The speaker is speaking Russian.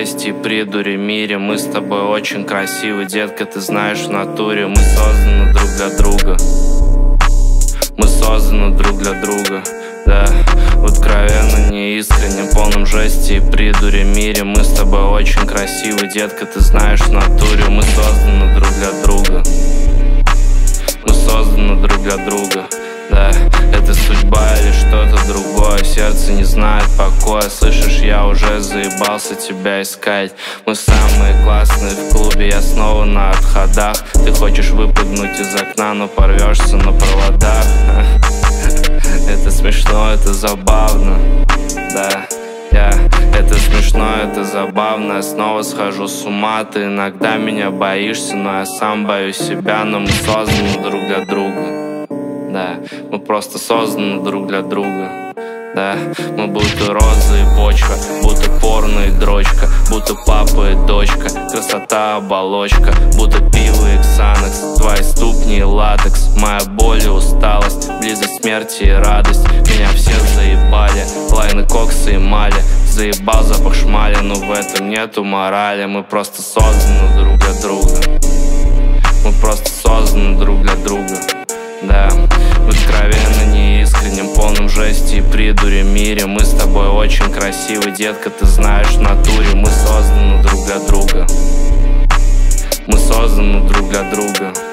жести и придуре мире. Мы с тобой очень красивы, детка, ты знаешь в натуре. Мы созданы друг для друга. Мы созданы друг для друга, да. В откровенно неискреннем, полном жести и придуре мире. Мы с тобой очень красивы, детка, ты знаешь в натуре. Мы созданы друг для друга. Мы созданы друг для друга, да. Это судьба или что-то другое. Сердце не знает покоя. Слышишь, я уже заебался тебя искать. Мы самые классные в клубе, я снова на отходах. Ты хочешь выпрыгнуть из окна, но порвешься на проводах. Это смешно, это забавно, да. Это смешно, это забавно. Я снова схожу с ума. Ты иногда меня боишься, но я сам боюсь себя. Но мы созданы друг для друга, да. Мы просто созданы друг для друга, да. Мы будто роза и почка, будто порно и дрочка, будто папа и дочка, красота оболочка, будто пиво и ксанакс, твои ступни и латекс, моя боль и усталость, близость смерти и радость. Меня все заебали, лайны, коксы и мали. Заебал запах шмали, но в этом нету морали. Мы просто созданы друг для друга. Мы просто созданы друг для друга, да. В откровенно неискреннем, полном жести и придуре мире. Мы с тобой очень красивы, детка, ты знаешь в натуре. Мы созданы друг для друга. Мы созданы друг для друга.